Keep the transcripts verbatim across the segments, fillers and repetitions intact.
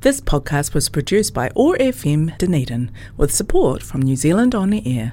This podcast was produced by O A R F M Dunedin with support from New Zealand On the Air.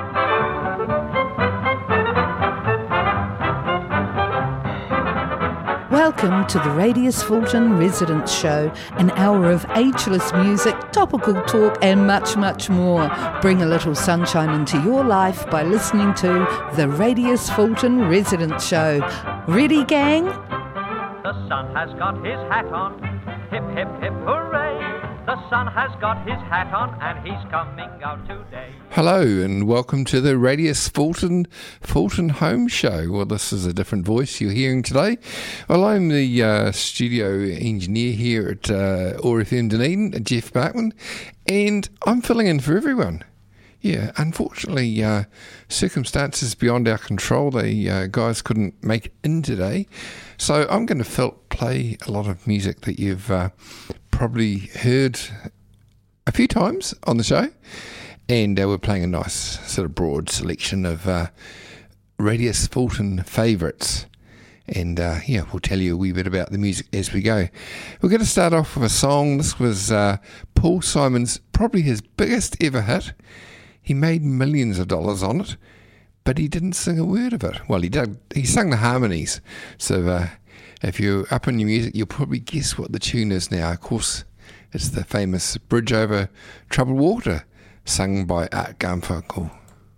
Welcome to the Radius Fulton Residents Show, an hour of ageless music, topical talk and much, much more. Bring a little sunshine into your life by listening to the Radius Fulton Residents Show. Ready, gang? The sun has got his hat on, hip, hip, hip, hooray. The sun has got his hat on and he's coming out today. Hello and welcome to the Radius Fulton Fulton Home Show. Well, this is a different voice you're hearing today. Well, I'm the uh, studio engineer here at uh, O A R F M Dunedin, Jeff Barkman, and I'm filling in for everyone. Yeah, unfortunately, uh, circumstances beyond our control. The uh, guys couldn't make it in today, so I'm going to fill, play a lot of music that you've uh, probably heard a few times on the show. And uh, we're playing a nice sort of broad selection of uh, Radius Fulton favourites. And uh, yeah, we'll tell you a wee bit about the music as we go. We're going to start off with a song. This was uh, Paul Simon's, probably his biggest ever hit. He made millions of dollars on it, but he didn't sing a word of it. Well, he did. He sang the harmonies. So uh, if you're up on your music, you'll probably guess what the tune is now. Of course, it's the famous Bridge Over Troubled Water, sung by Art Garfunkel.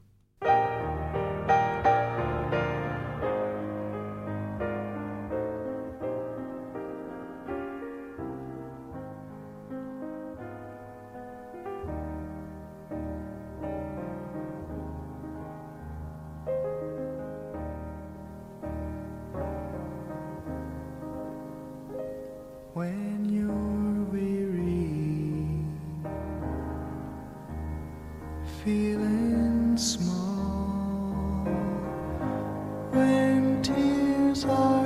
When you're weary, feeling small, when tears are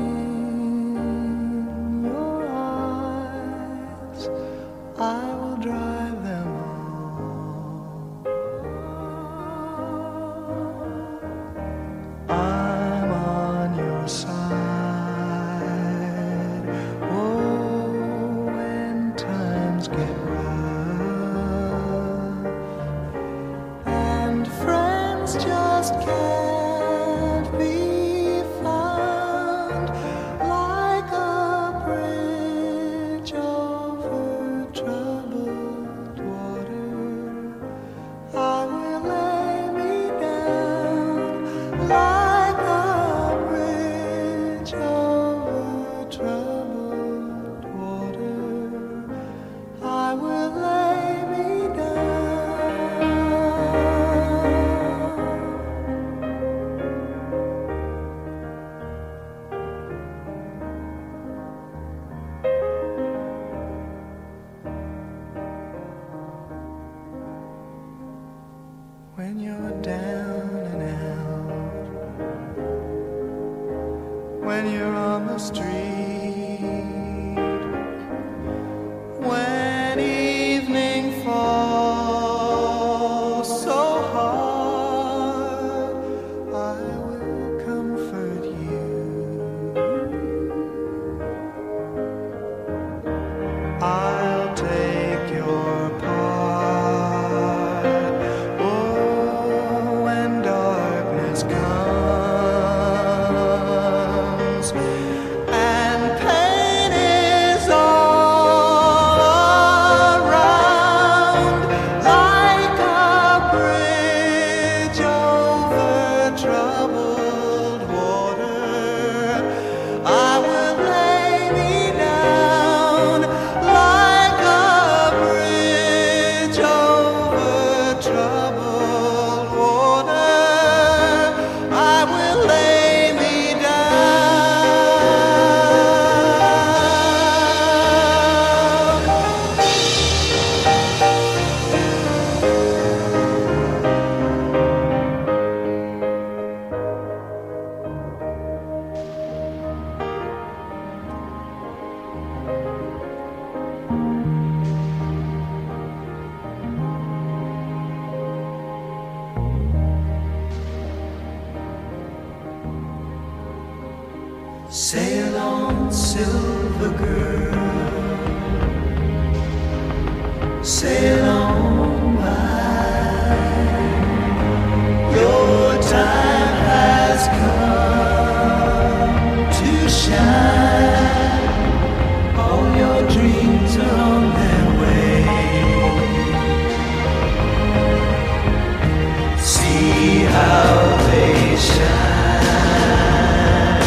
in your eyes, I will dry them all. I'm on your side. Get rough, and friends just can't be found like a bridge over troubled water. I will lay me down like a bridge over troubled water. I will lay me down. When you're down and out, when you're on the street, when evening falls so hard, I will comfort you. I'll take your part. Oh, when darkness comes and pain is all around, like a bridge over troubled water, I will lay me down like sail on by. Your time has come to shine. All your dreams are on their way. See how they shine.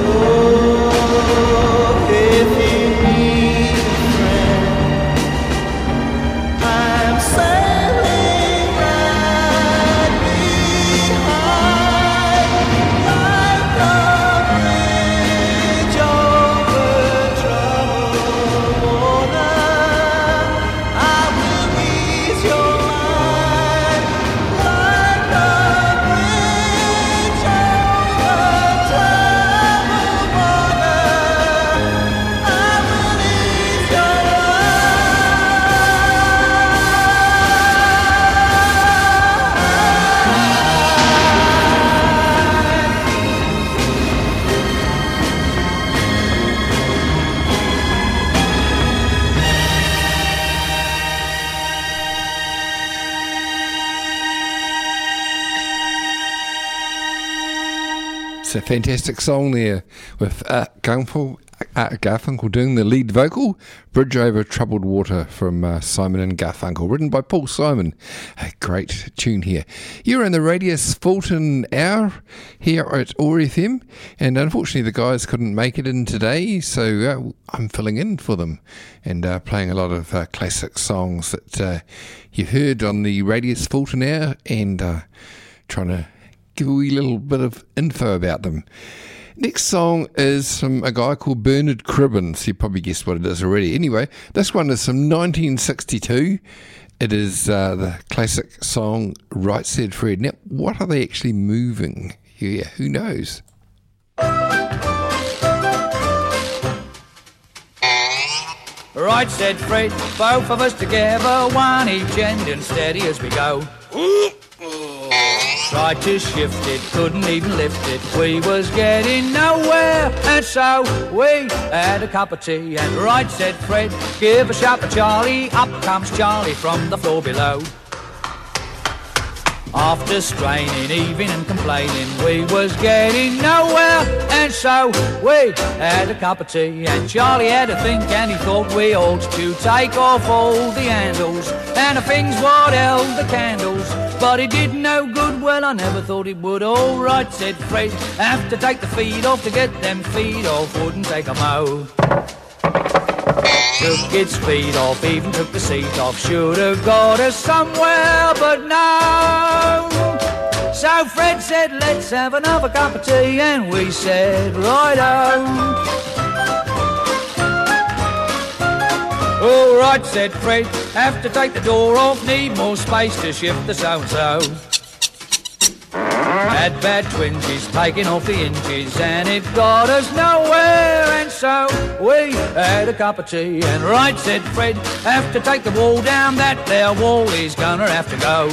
Oh, if you need a friend, I'm sailing right behind, like a bridge over troubled water. I will ease your mind, like a bridge over troubled water. I will ease your It's a fantastic song there with uh, Garfunkel, uh, Garfunkel doing the lead vocal, Bridge Over Troubled Water from uh, Simon and Garfunkel, written by Paul Simon. A great tune here. You're in the Radius Fulton Hour here at O R F M, and unfortunately the guys couldn't make it in today, so uh, I'm filling in for them and uh, playing a lot of uh, classic songs that uh, you heard on the Radius Fulton Hour, and uh, trying to give a wee little bit of info about them. Next song is from a guy called Bernard Cribbins. You probably guessed what it is already. Anyway, this one is from nineteen sixty-two. It is uh, the classic song Right Said Fred. Now, what are they actually moving? Yeah, who knows? Right, said Fred, both of us together, one each end and steady as we go. Tried to shift it, couldn't even lift it, we was getting nowhere, and so we had a cup of tea, and right, said Fred, give a shout for Charlie, up comes Charlie from the floor below. After straining, even and complaining, we was getting nowhere, and so we had a cup of tea, and Charlie had a think, and he thought we ought to take off all the handles and the things what held the candles, but it did no good. Well, I never thought it would. All right, said Fred, have to take the feet off to get them feet off, wouldn't take a mo. Took its feet off, even took the seat off, should have got us somewhere, but no. So Fred said, let's have another cup of tea, and we said, righto. All right, said Fred, have to take the door off, need more space to shift the so-and-so. Had bad twinges, taking off the inches, and it got us nowhere, and so we had a cup of tea, and right, said Fred, have to take the wall down, that there wall is gonna have to go.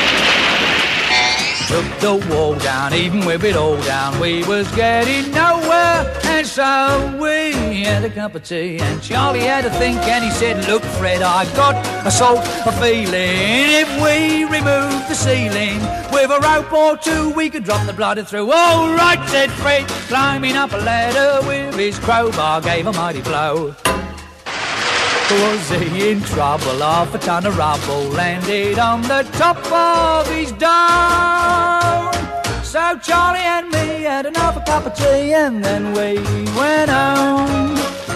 Took the wall down, even with it all down, we was getting nowhere, and so we had a cup of tea, and Charlie had a think, and he said, look Fred, I got a sort of feeling, if we remove the ceiling with a rope or two, we could drop the bladder through. All right, said Fred, climbing up a ladder with his crowbar, gave a mighty blow. Was he in trouble? Half a ton of rubble landed on the top of his dome. So Charlie and me had another cup of tea, and then we went home.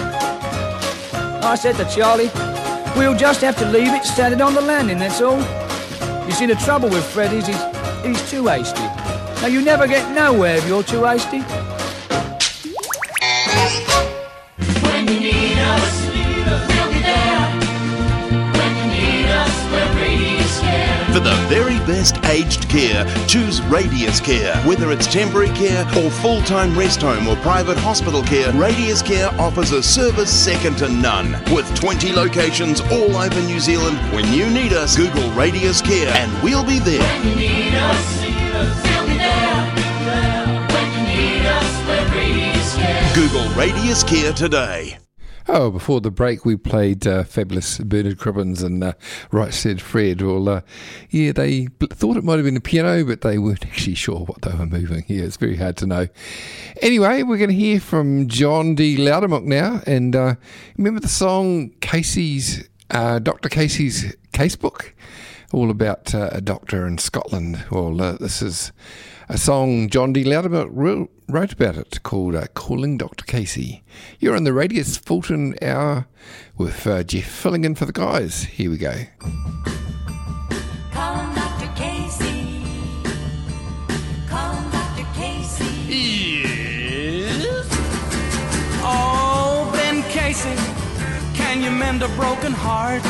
I said to Charlie, we'll just have to leave it standing on the landing, that's all. You see, the trouble with Fred is he's, he's too hasty. Now, you never get nowhere if you're too hasty. When you need us, we'll be there. When you need us, we're Radius Care. For the very best aged care, choose Radius Care. Whether it's temporary care or full-time rest home or private hospital care, Radius Care offers a service second to none. With twenty locations all over New Zealand, when you need us, Google Radius Care and we'll be there. When you need us, we'll be there. When you need us, we're Radius Care. Google Radius Care today. Oh, before the break, we played uh, fabulous Bernard Cribbins and uh, Right Said Fred. Well, uh, yeah, they b- thought it might have been a piano, but they weren't actually sure what they were moving. Yeah, it's very hard to know. Anyway, we're going to hear from John D. Loudermilk now. And uh, remember the song Casey's, uh, Doctor Casey's Casebook? All about uh, a doctor in Scotland. Well, uh, this is a song John D. Loudermilk wrote about it called uh, Calling Doctor Casey. You're on the Radius Fulton Hour with uh, Jeff filling in for the guys. Here we go. Calling Doctor Casey. Calling Doctor Casey. Yes. Oh, Ben Casey, can you mend a broken heart?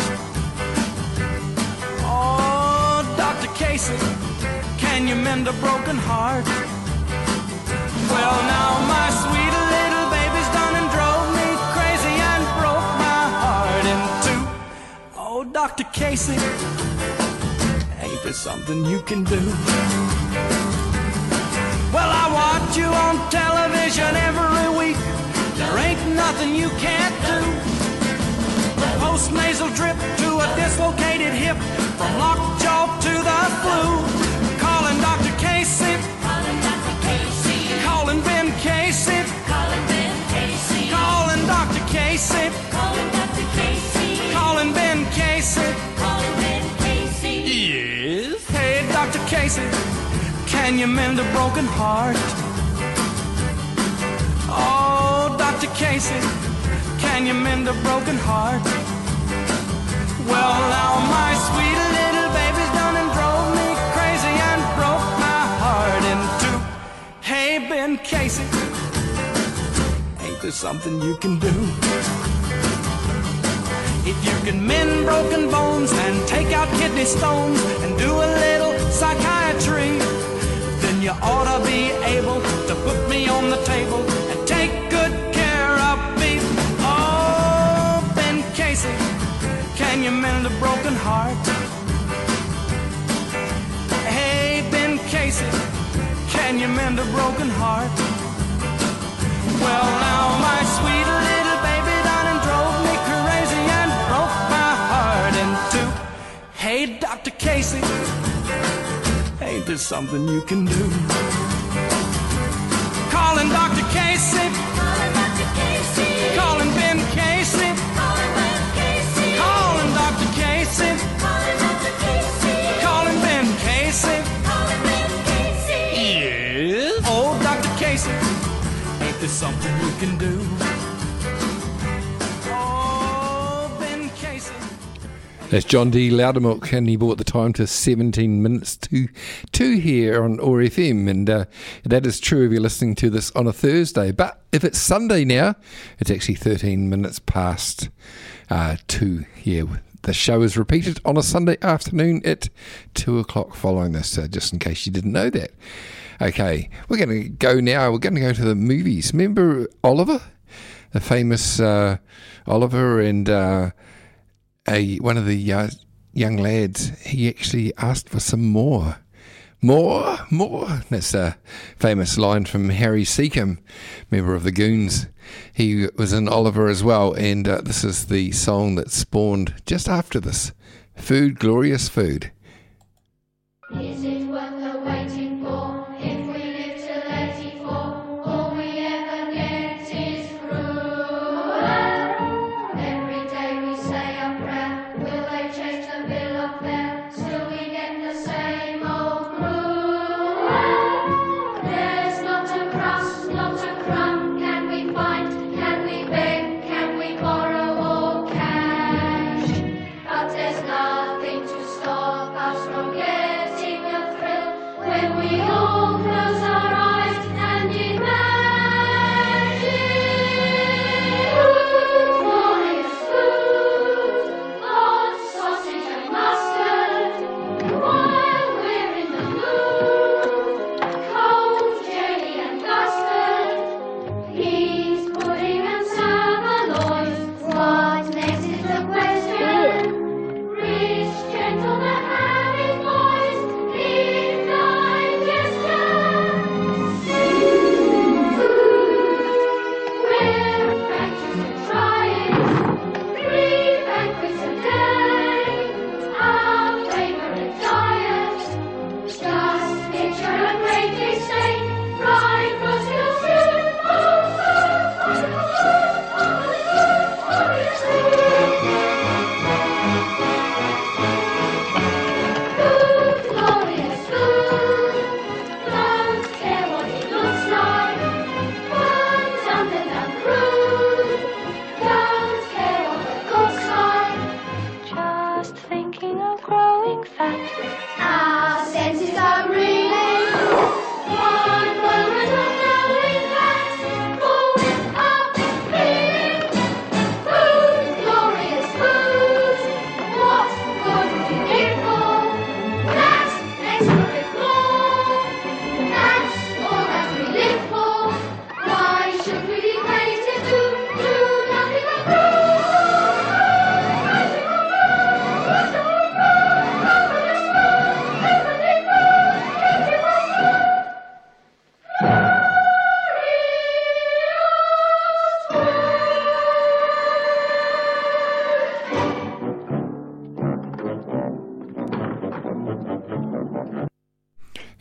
Oh, Doctor Casey, can you mend a broken heart? Well, now my sweet little baby's done and drove me crazy and broke my heart in two. Oh, Doctor Casey, ain't there something you can do? Well, I watch you on television every week. There ain't nothing you can't do. Post-nasal drip to a dislocated hip, from lockjaw to the flu. Calling Doctor Casey. Calling Doctor Casey. Calling Ben Casey. Calling Ben Casey. Calling Doctor Casey. Calling Doctor Casey. Calling Ben Casey. Calling Ben Casey. Yes. Hey, Doctor Casey, can you mend a broken heart? Oh, Doctor Casey, can you mend a broken heart? Well, now my sweet little baby's done and drove me crazy and broke my heart in two. Hey, Ben Casey, ain't there something you can do? If you can mend broken bones and take out kidney stones and do a little psychiatry, then you ought to be able to put me on the table and take good care of me. Oh, Ben Casey, can you mend a broken heart? Hey, Ben Casey, can you mend a broken heart? Well, now my sweet little baby done and drove me crazy and broke my heart in two. Hey, Doctor Casey, ain't there something you can do? Calling Doctor Casey. Calling Doctor Casey. Calling Ben Casey. Calling Ben Casey. Calling Doctor Casey. Calling Doctor Casey. Calling Ben Casey. Calling Ben Casey. Yes. Oh, Doctor Casey, ain't there something you can do? Oh, Ben Casey. That's John D. Loudermilk, and he brought the time to seventeen minutes to two here on O R F M, and uh, that is true if you're listening to this on a Thursday. But if it's Sunday now, it's actually thirteen minutes past uh, two here. The show is repeated on a Sunday afternoon at two o'clock following this, uh, just in case you didn't know that. Okay, we're going to go now. We're going to go to the movies. Remember Oliver? The famous uh, Oliver and... Uh, A, one of the uh, young lads, he actually asked for some more. More, more. That's a famous line from Harry Seacombe, member of the Goons. He was in Oliver as well, and uh, this is the song that spawned just after this. Food, Glorious Food. Is it worth the waiting for? If we live till eighty-four, all we ever get is cruel. Every day we say a prayer. Will they change the bill of fare? Still we get the same old gruel. There's not a crust, not a crumb. Can we find? Can we beg? Can we borrow or cash? But there's nothing to stop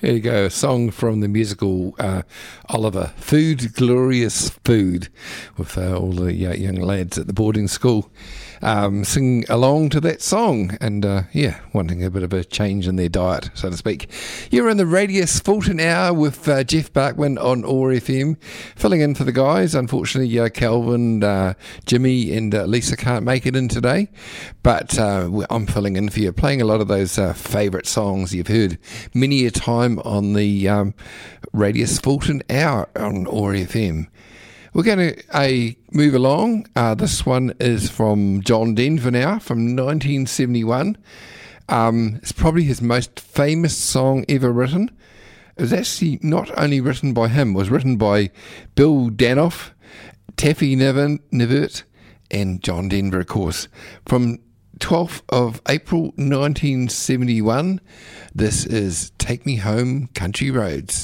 Here you go, a song from the musical uh, Oliver, Food, Glorious Food, with uh, all the uh, young lads at the boarding school um, sing along to that song and, uh, yeah, wanting a bit of a change in their diet, so to speak. You're in the Radius Fulton Hour with uh, Jeff Barkman on O A R F M, filling in for the guys. Unfortunately, uh, Calvin, uh, Jimmy and uh, Lisa can't make it in today, but uh, I'm filling in for you, playing a lot of those uh, favourite songs you've heard many a time on the um, Radius Fulton Hour on O A R F M. We're going to uh, move along. Uh, this one is from John Denver now, from nineteen seventy-one. Um, it's probably his most famous song ever written. It was actually not only written by him, it was written by Bill Danoff, Taffy Nivert, and John Denver, of course. From twelfth of April nineteen seventy-one, this is Take Me Home, Country Roads.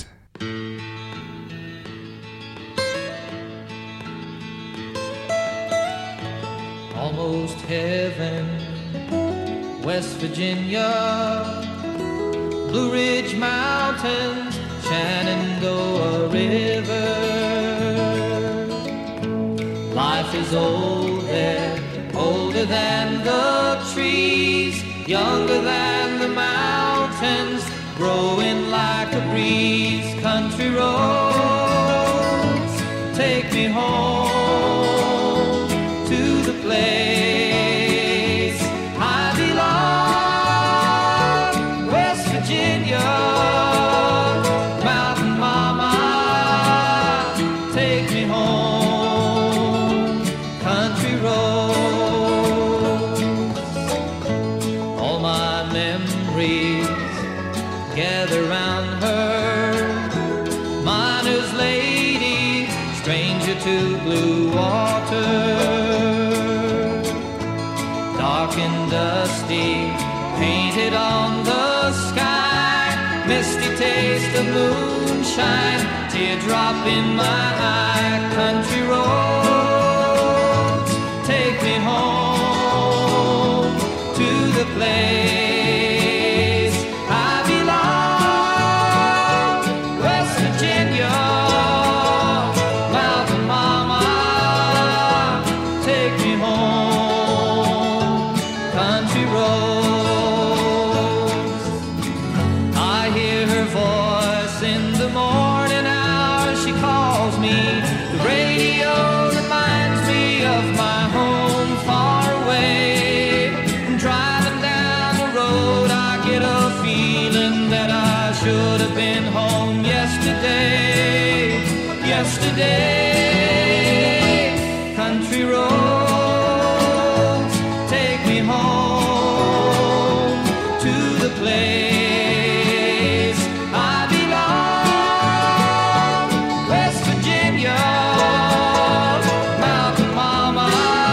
Almost heaven, West Virginia, Blue Ridge Mountains, Shenandoah River. Life is old there, older than the trees, younger than the mountains, growing like a breeze. Country roads, take me home to the place I belong. West Virginia, Mountain Mama, take me home. Country roads, all my memories gather round her. Miner's lady, stranger to blue water, dark and dusty, painted on the sky, misty taste of moonshine, teardrop in my eye. Country roads, take me home to the place I belong. West Virginia, Mountain Mama, take me home. Country roads, I hear her voice in the morning hours. She calls me. The radio reminds me of my home far away. And driving down the road, I get a feeling that I should have been home yesterday. Yesterday, country roads, take me home to the place I belong. West Virginia, Mountain Mama,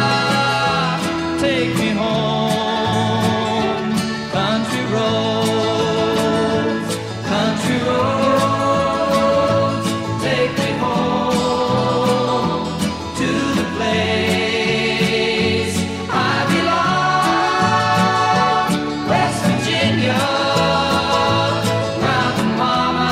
take me home. Country roads, country roads, take me home to the place I belong. West Virginia, Mountain Mama,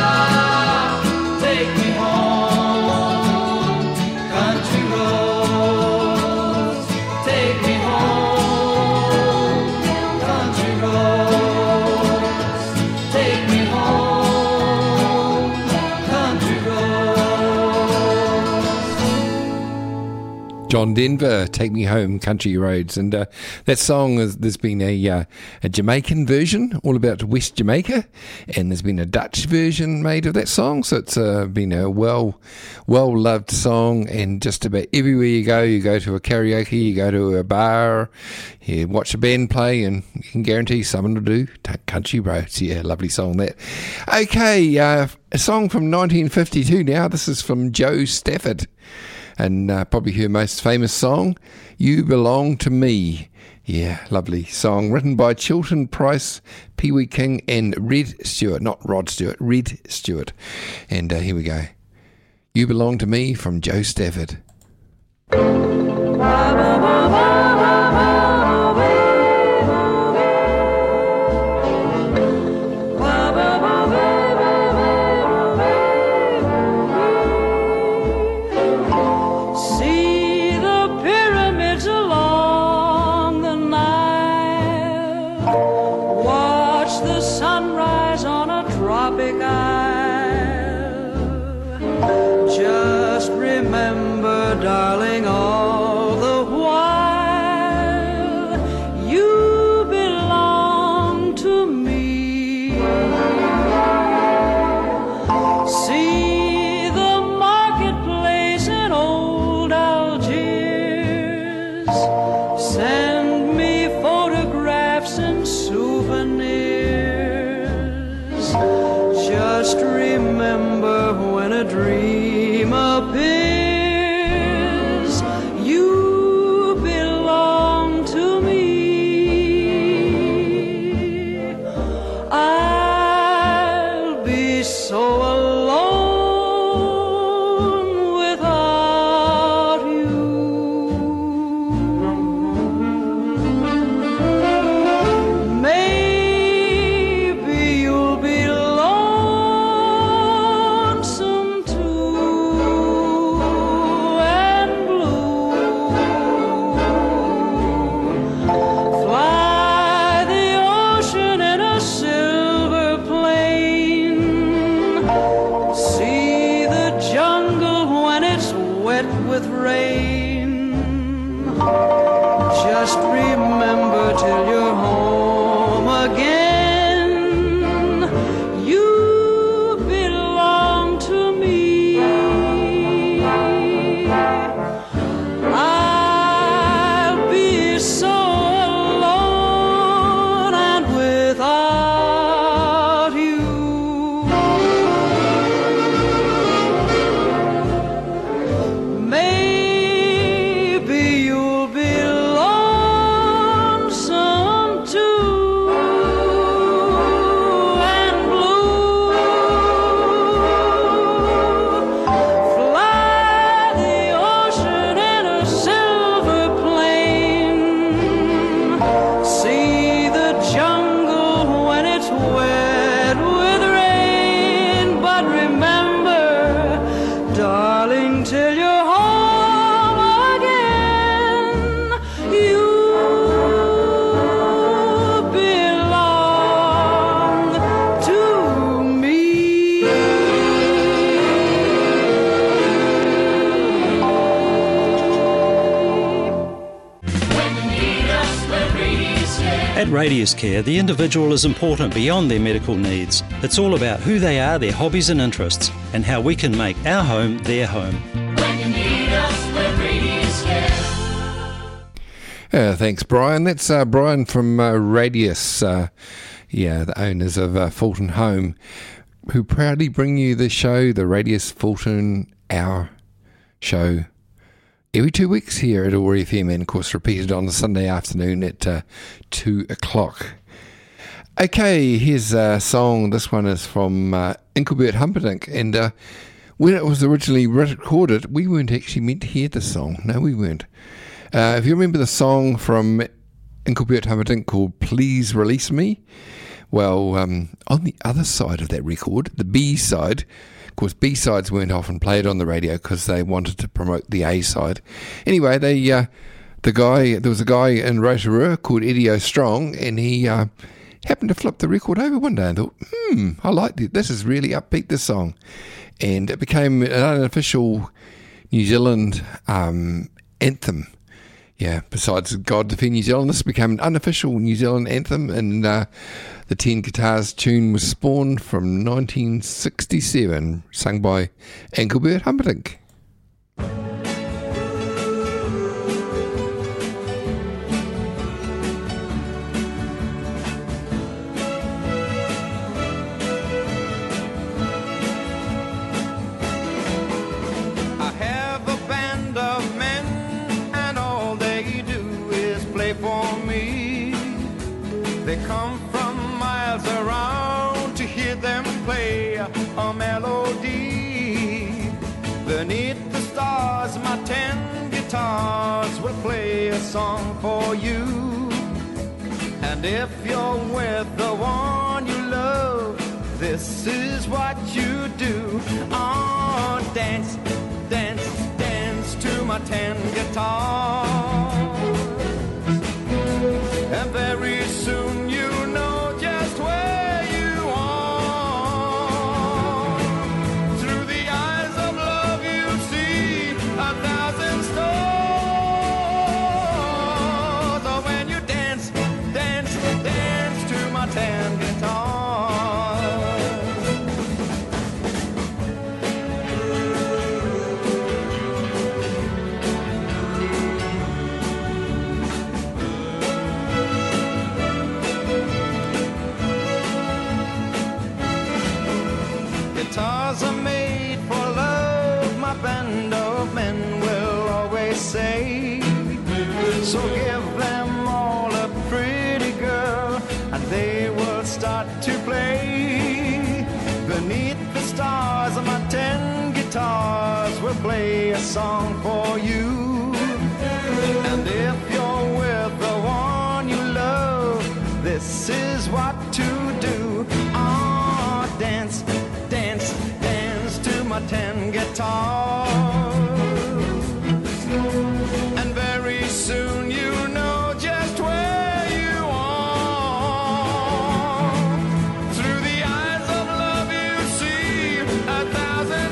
take me home. Country roads, take me home. Country roads, take me home. Country roads. John Denver, Take Me Home, Country Roads. And uh, that song, is, there's been a, uh, a Jamaican version all about West Jamaica, and there's been a Dutch version made of that song. So it's uh, been a well, well-loved song, and just about everywhere you go, you go to a karaoke, you go to a bar, you watch a band play, and you can guarantee someone will do Country Roads. Yeah, lovely song that. Okay, uh, a song from nineteen fifty-two now. This is from Joe Stafford, and uh, probably her most famous song, You Belong to Me. Yeah, lovely song, written by Chilton Price, Pee Wee King, and Red Stewart, not Rod Stewart, Red Stewart. And uh, here we go. You Belong to Me from Joe Stafford. Ba ba ba ba At Radius Care, the individual is important beyond their medical needs. It's all about who they are, their hobbies and interests, and how we can make our home their home. When you need us, we're Radius Care. Uh, thanks, Brian. That's uh, Brian from uh, Radius, uh, yeah, the owners of uh, Fulton Home, who proudly bring you the show, the Radius Fulton Hour show, every two weeks here at O R F M, and of course repeated on a Sunday afternoon at uh, two o'clock. Okay, here's a song. This one is from uh, Engelbert Humperdinck, and uh, when it was originally recorded, we weren't actually meant to hear the song. No, we weren't. Uh, if you remember the song from Engelbert Humperdinck called Please Release Me, well, um, on the other side of that record, the B side, of course, B-sides weren't often played on the radio because they wanted to promote the A-side. Anyway, they, uh, the guy, there was a guy in Rotorua called Eddie O'Strong, and he uh, happened to flip the record over one day and thought, hmm, I like it. This is really upbeat, this song. And it became an unofficial New Zealand um, anthem. Yeah, besides God Defend New Zealand, this became an unofficial New Zealand anthem, and uh, the Ten Guitars tune was spawned from nineteen sixty-seven, sung by Engelbert Humperdinck. They come from miles around to hear them play a melody. Beneath the stars, my ten guitars will play a song for you. And if you're with the one you love, this is what you do. Oh, dance, dance, dance to my ten guitars. And very soon you know just where you are. Through the eyes of love you see a thousand stars. Oh, when you dance, dance, dance to my ten guitars. Guitars are made for love, my band of men will always say. So give them all a pretty girl, and they will start to play. Beneath the stars, my ten guitars will play a song for you. And if you're with the one you love, this is what to do. Ah, oh, dance, dance, dance to my ten guitars. And very soon you know just where you are. Through the eyes of love you see a thousand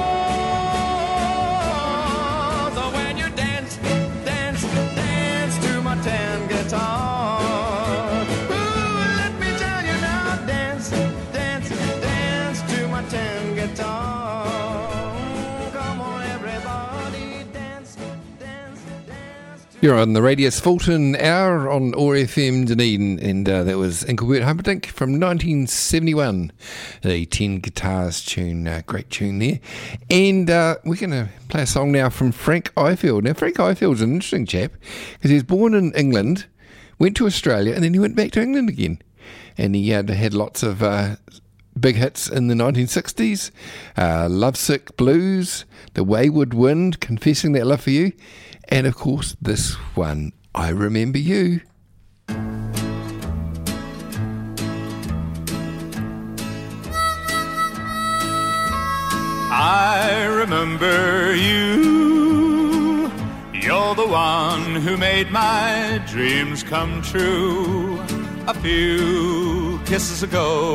stars. Oh, when you dance, dance, dance to my ten guitars. Ooh, let me tell you now, dance, dance, dance to my ten guitars. Come on, everybody, dance, dance, dance. You're on the Radius Fulton Hour on O R F M Dunedin, and uh, that was Engelbert Humperdinck from nineteen seventy-one, the Ten Guitars tune, uh, great tune there. And uh, we're going to play a song now from Frank Ifield. Now, Frank Ifield's an interesting chap, because he was born in England, went to Australia, and then he went back to England again. And he had, had lots of uh, big hits in the nineteen sixties, uh, Lovesick Blues, The Wayward Wind, Confessing That Love For You, and of course this one, I Remember You. I remember you. You're the one who made my dreams come true a few kisses ago.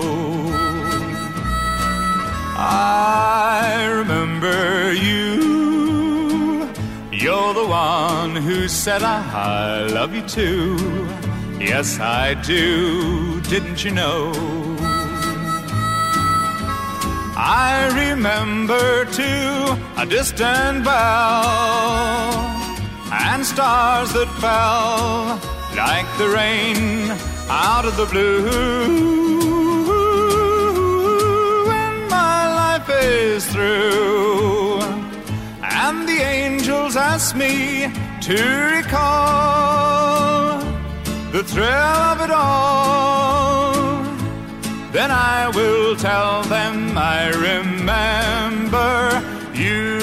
I remember you. You're the one who said I love you too Yes, I do, didn't you know? I remember too a distant bell and stars that fell like the rain out of the blue. When my life is through and the angels ask me to recall the thrill of it all, then I will tell them I remember you.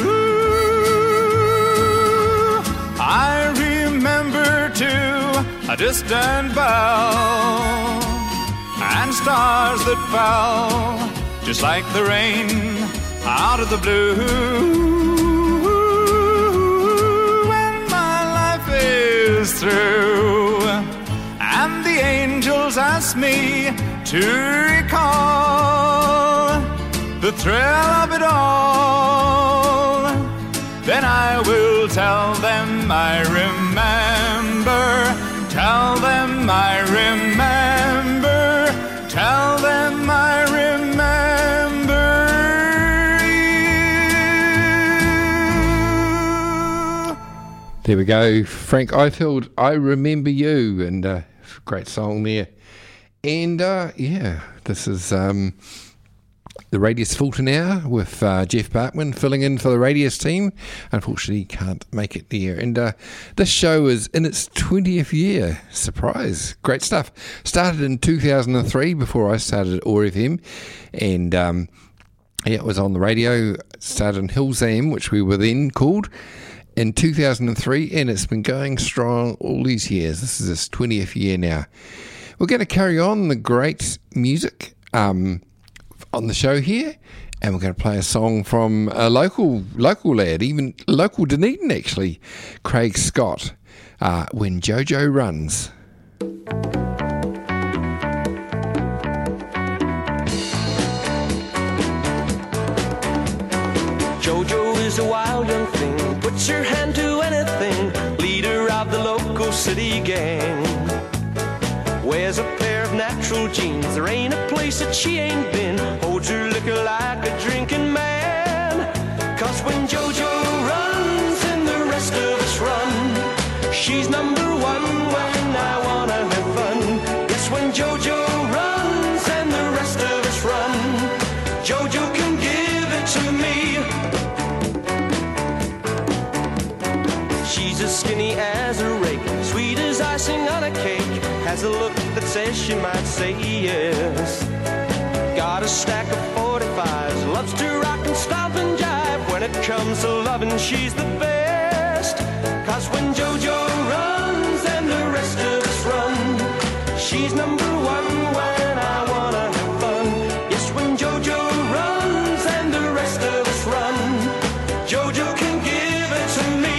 I remember too a distant bell and stars that fell just like the rain out of the blue. When my life is through and the angels ask me to recall the thrill of it all, then I will tell them I remember, tell them I remember, tell them I remember you. There we go, Frank Ifield, I Remember You, and uh, great song there. And uh, yeah, this is um, the Radius Fulton Hour with uh, Jeff Barkman filling in for the Radius team. Unfortunately, he can't make it there. And uh, this show is in its twentieth year. Surprise. Great stuff. Started in two thousand three before I started at O R F M. And um, yeah, it was on the radio. It started in Hills A M, which we were then called, in two thousand three. And it's been going strong all these years. This is its twentieth year now. We're going to carry on the great music um, on the show here, and we're going to play a song from a local local lad, even local Dunedin actually, Craig Scott, uh, When Jojo Runs. Jojo is a wild young thing, puts her hand to anything, leader of the local city gang. Wears a pair of natural jeans, there ain't a place that she ain't been, holds her liquor like a drinking man. Cause when Jojo runs and the rest of us run, she's number one when I wanna have fun. Yes, when Jojo runs and the rest of us run, Jojo can give it to me. She's as skinny as a rake, sweet as icing on a cake, has a look that says she might say yes. Got a stack of forty-fives, loves to rock and stomp and jive. When it comes to loving, she's the best. Cause when Jojo runs and the rest of us run, she's number one when I wanna have fun. Yes, when Jojo runs and the rest of us run, Jojo can give it to me.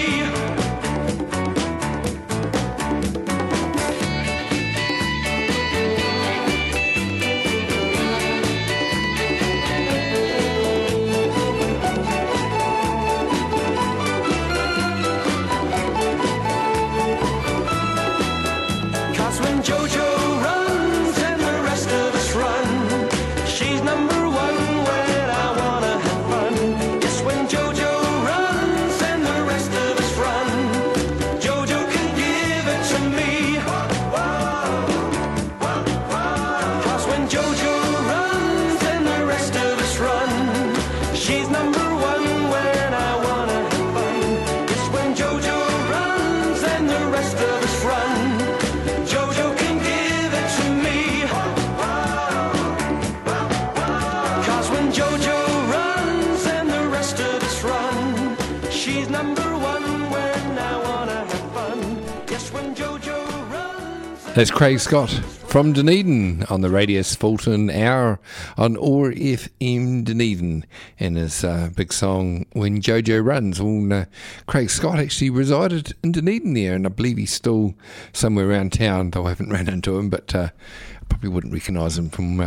That's Craig Scott from Dunedin on the Radius Fulton Hour on O R F M Dunedin, and his uh, big song When Jojo Runs. Well, uh, Craig Scott actually resided in Dunedin there, and I believe he's still somewhere around town, though I haven't ran into him, but uh, I probably wouldn't recognise him from uh,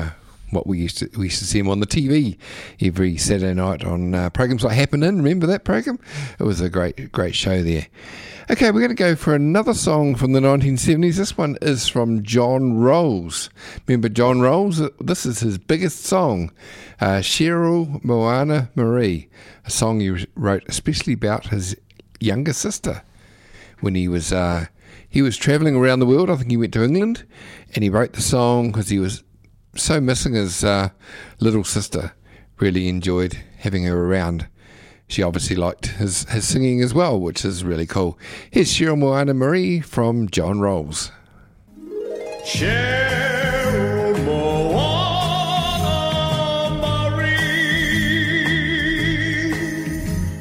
what we used to we used to see him on the T V every Saturday night on uh, programs like Happening. Remember that program? It was a great great show there. Okay, we're going to go for another song from the nineteen seventies. This one is from John Rolls. Remember John Rolls? This is his biggest song, uh, Cheryl Moana Marie, a song he wrote especially about his younger sister when he was uh, he was travelling around the world. I think he went to England, and he wrote the song because he was so missing his uh, little sister. Really enjoyed having her around. She obviously liked his, his singing as well, which is really cool. Here's Cheryl Moana Marie from John Rolls. Cheryl Moana Marie,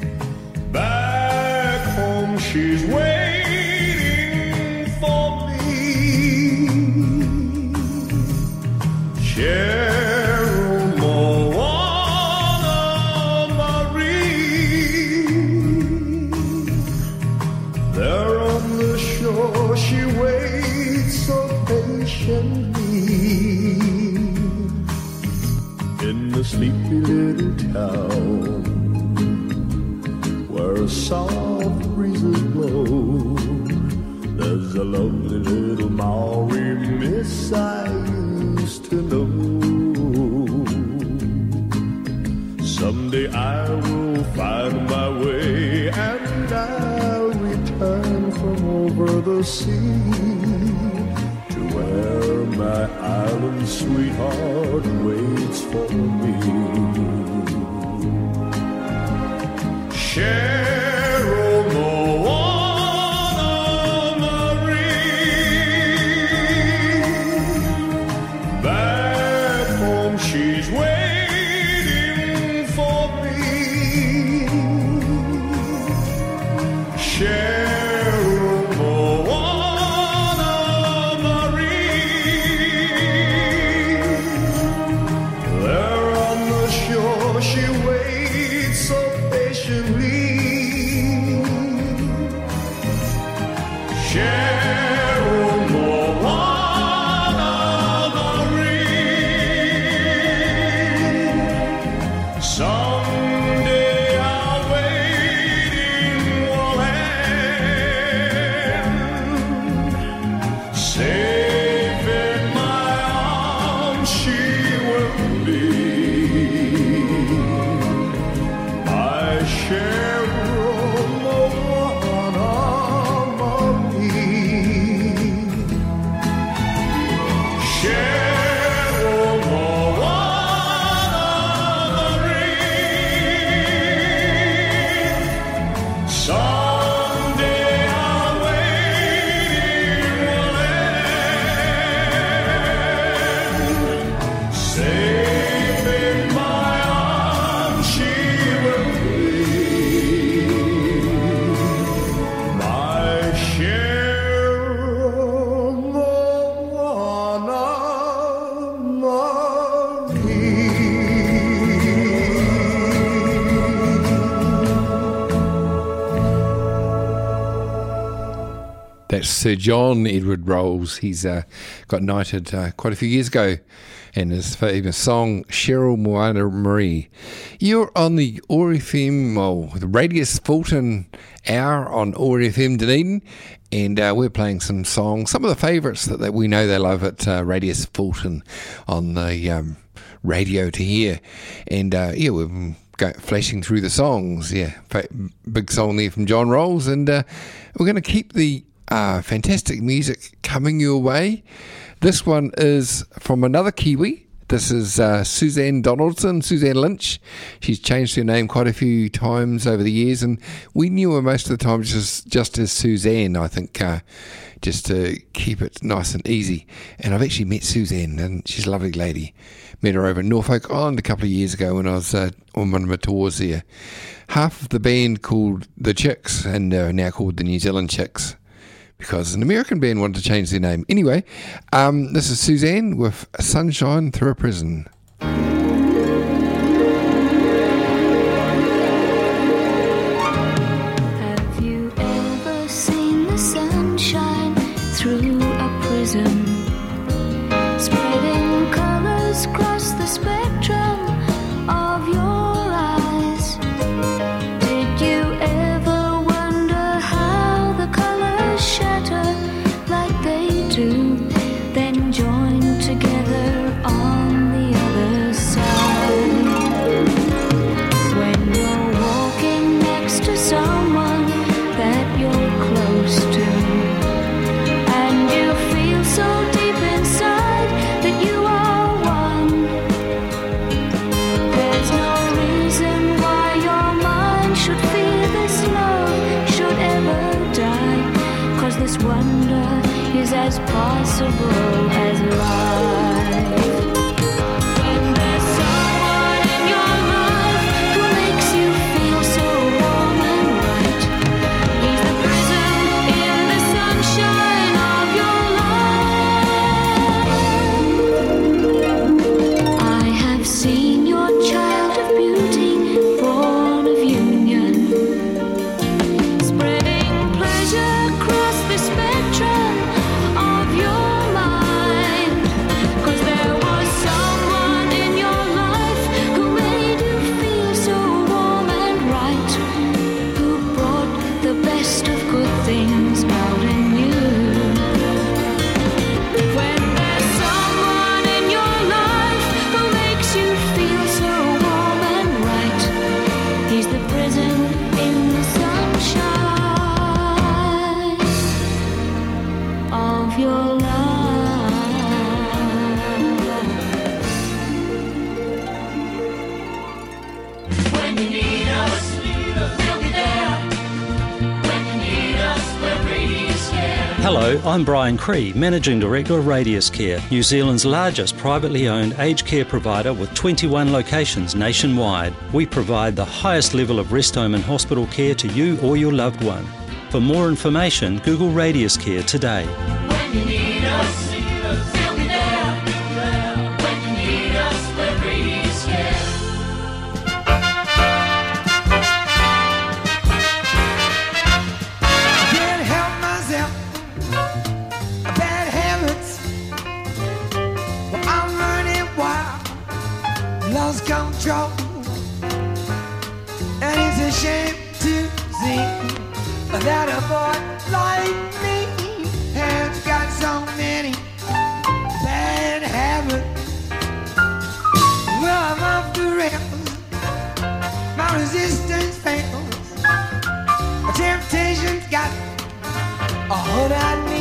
back home she's waiting for me. Cheryl Moana Marie, there on the shore she waits so patiently in the sleepy little town where soft breezes blow. There's a lovely little Maori miss I used to know. Someday I will find my way and I'll return from over the sea to where my island sweetheart waits for me. Cheryl Moana Marie, back home she's waiting for me. Cheryl Moana Marie, there on the shore she waits so patiently. Cheryl Moana Marie, someday our waiting will end. Safe in my arms she will be, my Cheryl Moana Marie. Cheryl Moana Marie, someday our waiting will end. Safe in my arms she will be, my Cheryl Moana That's Sir John Edward Rolls. He's uh, got knighted uh, quite a few years ago, and his famous song, Cheryl Moana Marie. You're on the O R F M, well, the Radius Fulton Hour on O R F M Dunedin, and uh, we're playing some songs, some of the favourites that, that we know they love at uh, Radius Fulton on the um, radio to hear. And uh, yeah, we're go, flashing through the songs. Yeah, fa- big song there from John Rolls, and uh, we're going to keep the uh, fantastic music coming your way. This one is from another Kiwi. This is uh, Suzanne Donaldson, Suzanne Lynch. She's changed her name quite a few times over the years, and we knew her most of the time just, just as Suzanne, I think, uh, just to keep it nice and easy. And I've actually met Suzanne, and she's a lovely lady. Met her over in Norfolk Island a couple of years ago when I was uh, on one of my tours there. Half of the band called The Chicks, and they're now called the New Zealand Chicks, because an American band wanted to change their name. Anyway, um, this is Suzanne with Sunshine Through a Prison. Have you ever seen the sunshine through a prism, spreading colors across the comfortable as life. When there's someone in your life who makes you feel so warm and right, he's the prism in the sunshine of your life. I have seen your child of beauty, born of union, spreading pleasure across the spectrum of your mind. 'Cause there was someone in your life who made you feel so warm and right, who brought the best of good things out in you. When there's someone in your life who makes you feel so warm and right, he's the prism in the sunshine of your life. When you need us, we'll be there. When you need us, we're Radius Care. Hello, I'm Brian Cree, Managing Director of Radius Care, New Zealand's largest privately owned aged care provider with twenty-one locations nationwide. We provide the highest level of rest home and hospital care to you or your loved one. For more information, Google Radius Care today. When you need us, we'll be there. When you need us, we're Radius Care. Can't help myself. Bad habits. Well, I'm running wild. Lost control. And it's a shame to see that a boy like me has got so many bad habits. Well, I'm off the rails. My resistance fails. My temptation's got a hold on me,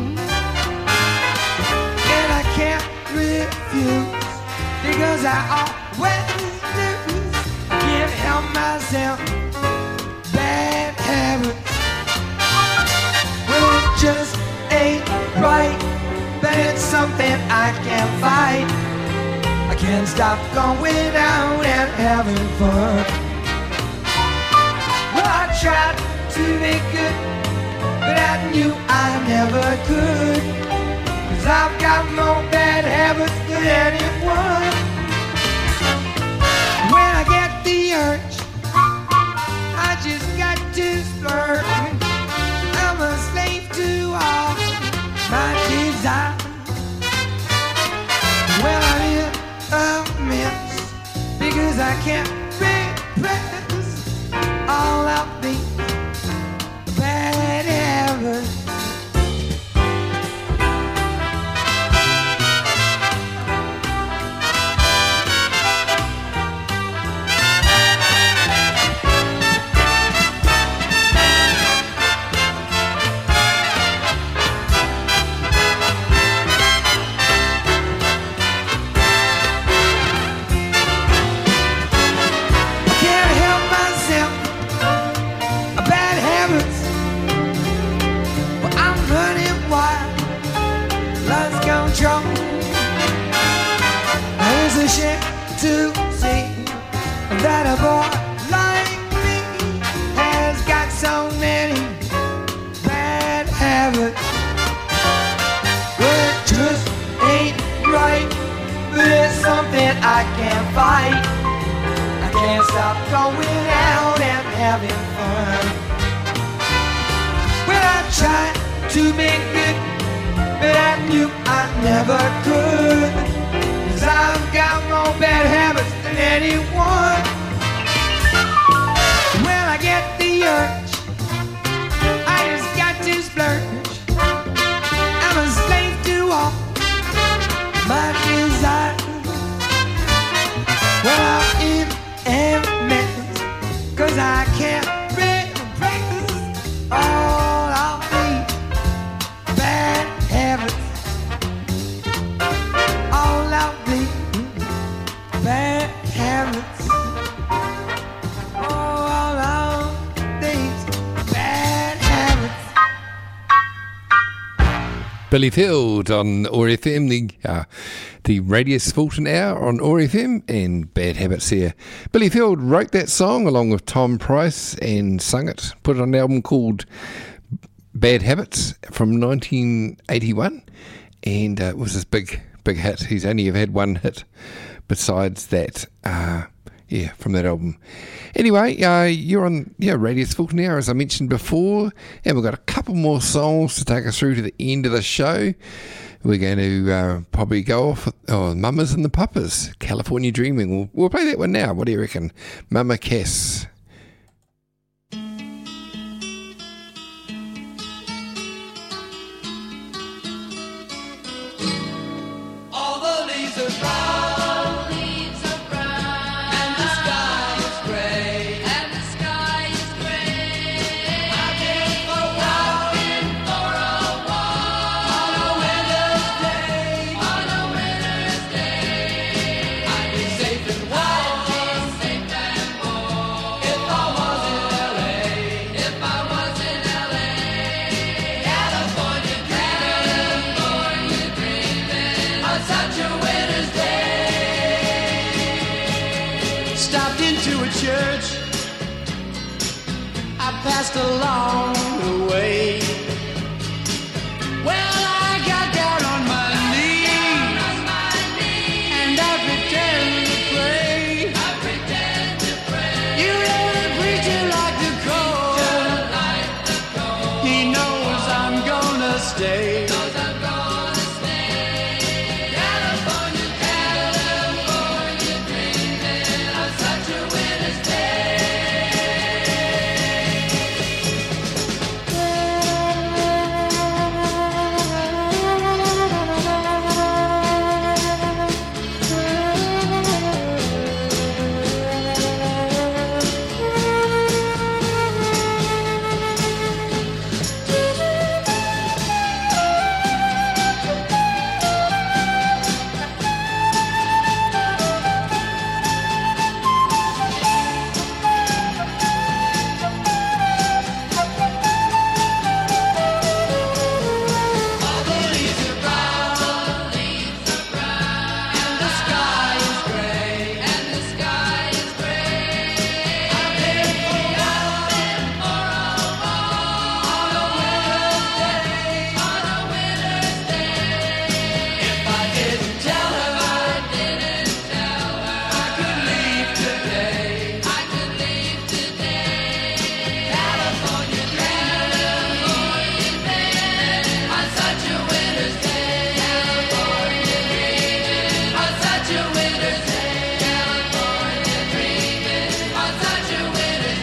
and I can't refuse because I always lose. I can't help myself. Bad habits. Well, it just ain't right, but it's something I can't fight. I can't stop going out and having fun. Well, I tried to be good, but I knew I never could. 'Cause I've got more bad habits than anyone. When I get the urge, I just got to splurge. I'm a slave to all my desires. Well, I'm in a mess because I can't repress all of these bad habits. Can't help myself. Bad habits. Well, I'm running wild. Lost control. It's a shame to see that a boy like me has got so many bad habits. Well, it just ain't right, but it's something I can't fight. I can't stop going out and having fun. Well, I tried to be good, but I knew I never could. 'Cause I've got more bad habits than anyone. When I get the urge, I just got to splurge. I'm a slave to all my desires. Well, I'm in a mess, 'cause I can't repress all of these bad habits. All of these bad habits. Billy Field on O R F M, the uh, the Radius Fulton Hour on O R F M, and Bad Habits here. Billy Field wrote that song along with Tom Price and sung it, put it on an album called Bad Habits from nineteen eighty-one, and uh, it was this big, big hit. He's only ever had one hit besides that, uh, yeah, from that album. Anyway, uh, you're on yeah Radius Fulton Hour, as I mentioned before, and we've got a couple more songs to take us through to the end of the show. We're going to uh, probably go off with oh, Mamas and the Papas, California Dreaming. We'll, we'll play that one now. What do you reckon? Mama Cass. All the leaves are brown, leaves are brown, and the sky is gray, and the sky is gray. I've been for a walk, been for a walk on a winter's day, on a winter's day. I'd be safe and warm, I'd be safe and warm if I was in L A, if I was in L A. California dreaming, California dreaming on such a winter's day. Stopped into a church, I passed along the way. Well, I got down on my knees, and I pretend to pray. I pretend to pray. You know the preacher like the cold, like the cold. He knows I'm gonna stay. Knows I'm gonna stay. California, California dreaming on such a winter's day. All the leaves are brown, leaves are brown, and the sky is gray, and the sky is gray. I've been for a walk, been for a walk on a winter's day, on a winter's day. If I didn't tell her, I didn't tell her, I could leave today, I could leave today. California dreaming, California dreaming on such a winter's day. California dreaming on such a winter's day. California dreaming on such a winter's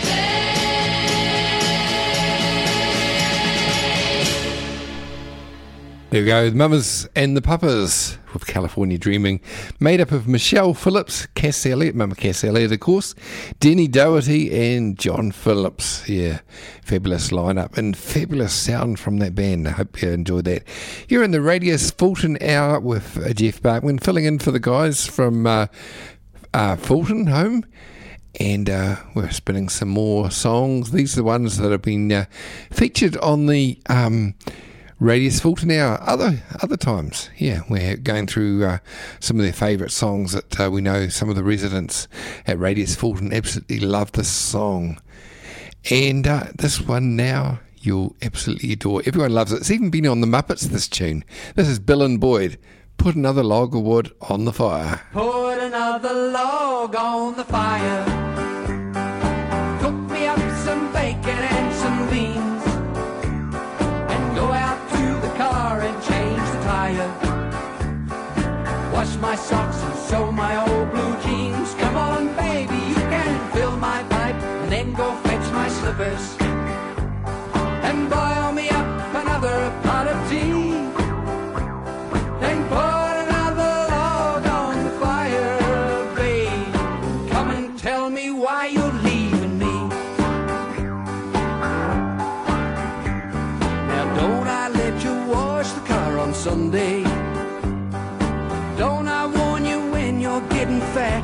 day. There we go, the Mamas and the Papas with California Dreaming, made up of Michelle Phillips, Cass Elliot, Mama Cass Elliot, of course, Denny Doherty and John Phillips. Yeah, fabulous lineup and fabulous sound from that band. I hope you enjoyed that. You're in the Radius Fulton Hour with uh, Jeff Barkman, filling in for the guys from uh, uh, Fulton home. And uh, we're spinning some more songs. These are the ones that have been uh, featured on the um, Radius Fulton Hour other other times. Yeah, we're going through uh, some of their favourite songs that uh, we know some of the residents at Radius Fulton absolutely love this song. And uh, this one now you'll absolutely adore. Everyone loves it. It's even been on the Muppets, this tune. This is Bill and Boyd. Put another log of wood on the fire. Put another log on the fire. Cook me up some bacon and some beans, and go out to the car and change the tire. Wash my socks and sew my old blue jeans. Come on, baby, you can fill my pipe, and then go fetch my slippers and boil me up another pot of tea. Then put another log on the fire, babe. Come and tell me why you're leaving me. Now don't I let you wash the car on Sunday? Don't I warn you when you're getting fat?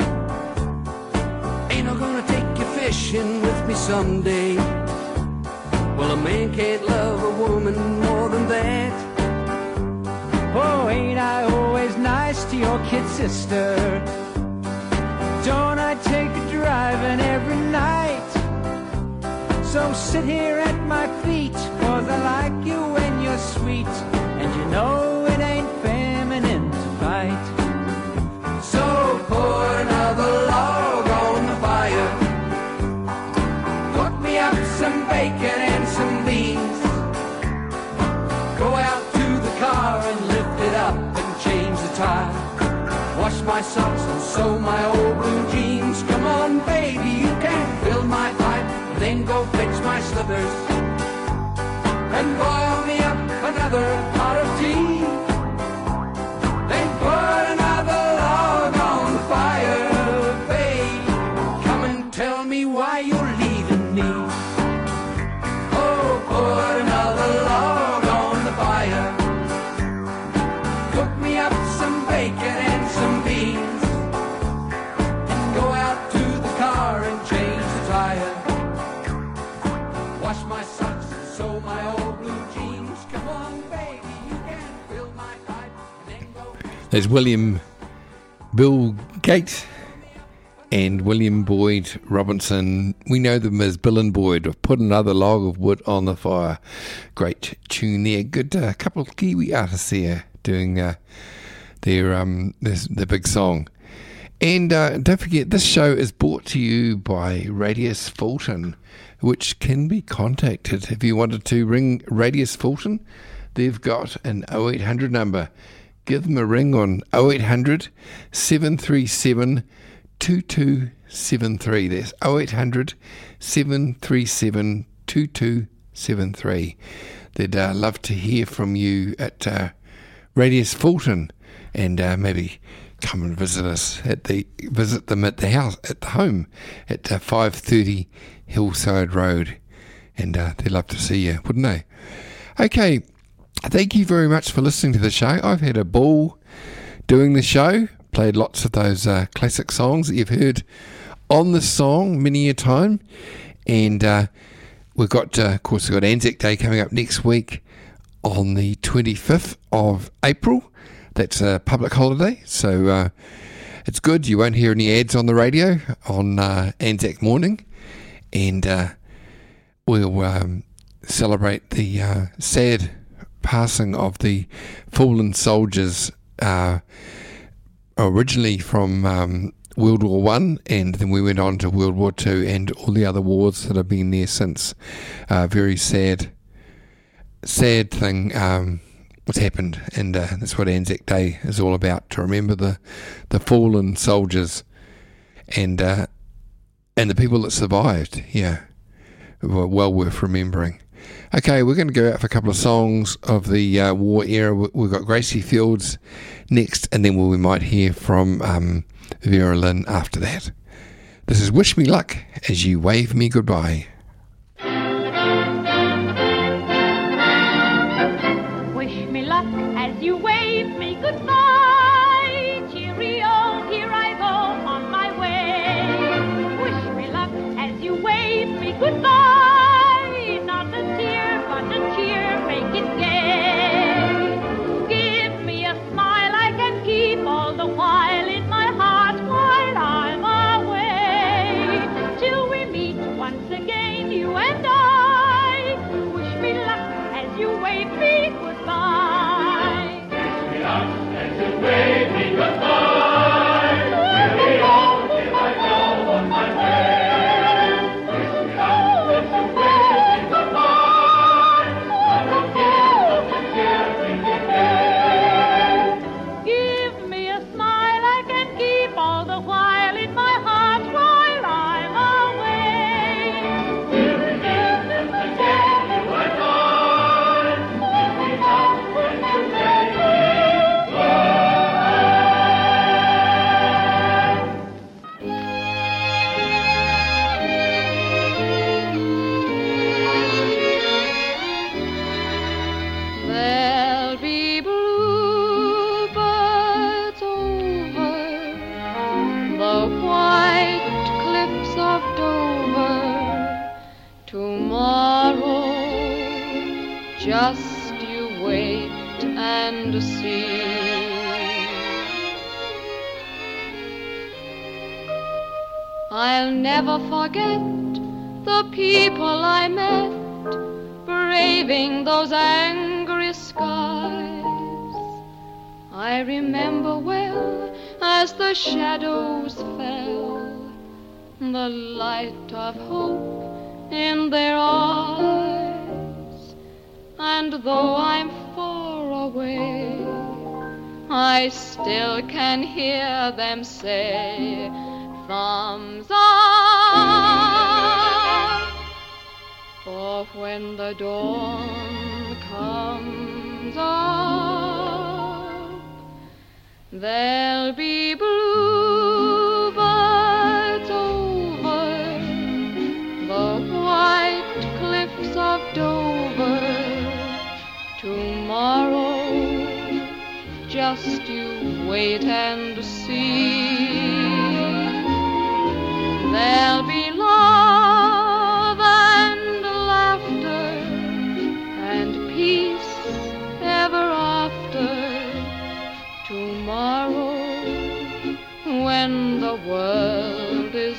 Ain't I gonna take you fishing with me someday? Well, a man can't love a woman more than that. your kid sister. Don't I take a driving every night? So sit here at my feet, cause I like you when you're sweet, and you know it ain't feminine to fight. So pour another log on the fire, cook me up some bacon and some beans, go out to the car and lift it up and change the tire, wash my socks and sew my old blue jeans. Come on baby, you can fill my pipe, then go fetch my slippers and boil me up another pot of tea. Then put another log on the fire, babe. Come and tell me why you're leaving me. Oh, put another log on the fire, cook me up some bacon and some beans, and go out to the car and change the tire, wash my socks and sew my old blue jeans. Come on baby, you can fill my pipe and then go. There's William Bill Gate and William Boyd Robinson. We know them as Bill and Boyd. I've put another log of wood on the fire. Great tune there. Good uh, couple of Kiwi artists there doing uh, their um this, the big song. And uh, don't forget, this show is brought to you by Radius Fulton, which can be contacted if you wanted to ring Radius Fulton. They've got an oh eight hundred number. Give them a ring on oh eight hundred, seven three seven, two two seven three. That's oh eight hundred, seven three seven, two two seven three. They'd uh, love to hear from you at uh, Radius Fulton, and uh, maybe come and visit us at the visit them at the house at the home at uh, five thirty Hillside Road, and uh, they'd love to see you, wouldn't they? Okay, thank you very much for listening to the show. I've had a ball doing the show, played lots of those uh, classic songs that you've heard on the song many a time, and uh, we've got, uh, of course, we've got Anzac Day coming up next week on the twenty-fifth of April. That's a public holiday, so uh, it's good. You won't hear any ads on the radio on uh, Anzac morning, and uh, we'll um, celebrate the uh, sad passing of the fallen soldiers, uh, originally from um, World War One, and then we went on to World War Two and all the other wars that have been there since. Uh, very sad, sad thing. Um, What's happened, and uh, that's what Anzac Day is all about, to remember the, the fallen soldiers and uh, and the people that survived. Yeah, were well worth remembering. Okay, we're going to go out for a couple of songs of the uh, war era. We've got Gracie Fields next, and then we might hear from um, Vera Lynn after that. This is Wish Me Luck as You Wave Me Goodbye. As you wave me goodbye, cheerio, here I go on my way. Wish me luck as you wave me goodbye, not a tear but a cheer, make it gay. Give me a smile I can keep all the while in my heart while I'm away, till we meet once again, you and I. Wish me luck as you wave me goodbye. As you wave me goodbye, here we all, here I go on my way. Wish me luck as you wave me goodbye, not a tear, not a tear, make it gay. Give me a smile I can keep all the while in my heart while I'm away. Here we meet once again, you and I. Wish me luck as you wave me. There'll be bluebirds over the white cliffs of Dover tomorrow. Just you wait and see. I'll never forget the people I met, braving those angry skies. I remember well as the shadows fell, the light of hope in their eyes. And though I'm far away, I still can hear them say, thumbs up. For when the dawn comes up, there'll be bluebirds over the white cliffs of Dover. Tomorrow, just you wait and see. There'll be love and laughter and peace ever after. Tomorrow, when the world is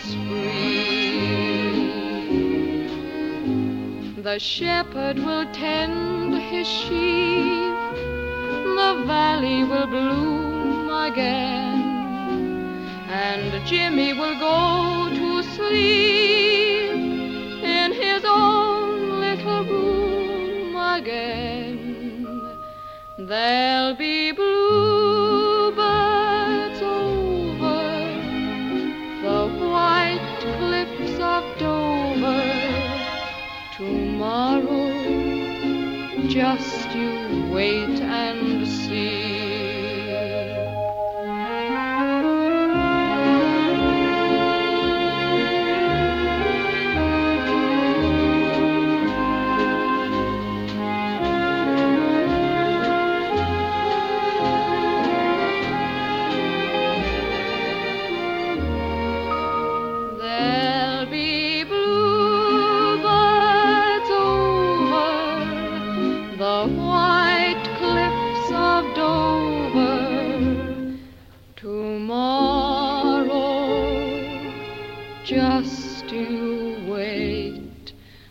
free, the shepherd will tend his sheep, the valley will bloom again, and Jimmy will go to sleep in his own little room again. There'll be bluebirds over the white cliffs of Dover. Tomorrow, just you wait and see. There'll be bluebirds over the white cliffs of Dover. Tomorrow, just you wait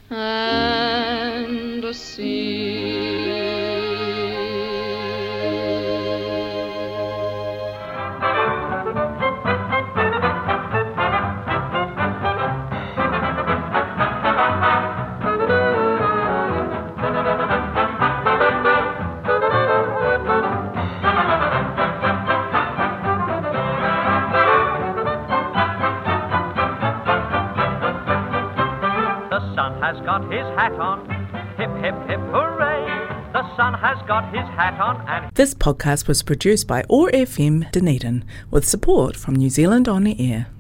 and see. The sun has got his hat on. Hip, hip, hip, hooray. The sun has got his hat on and... This podcast was produced by O A R F M Dunedin with support from New Zealand On the Air.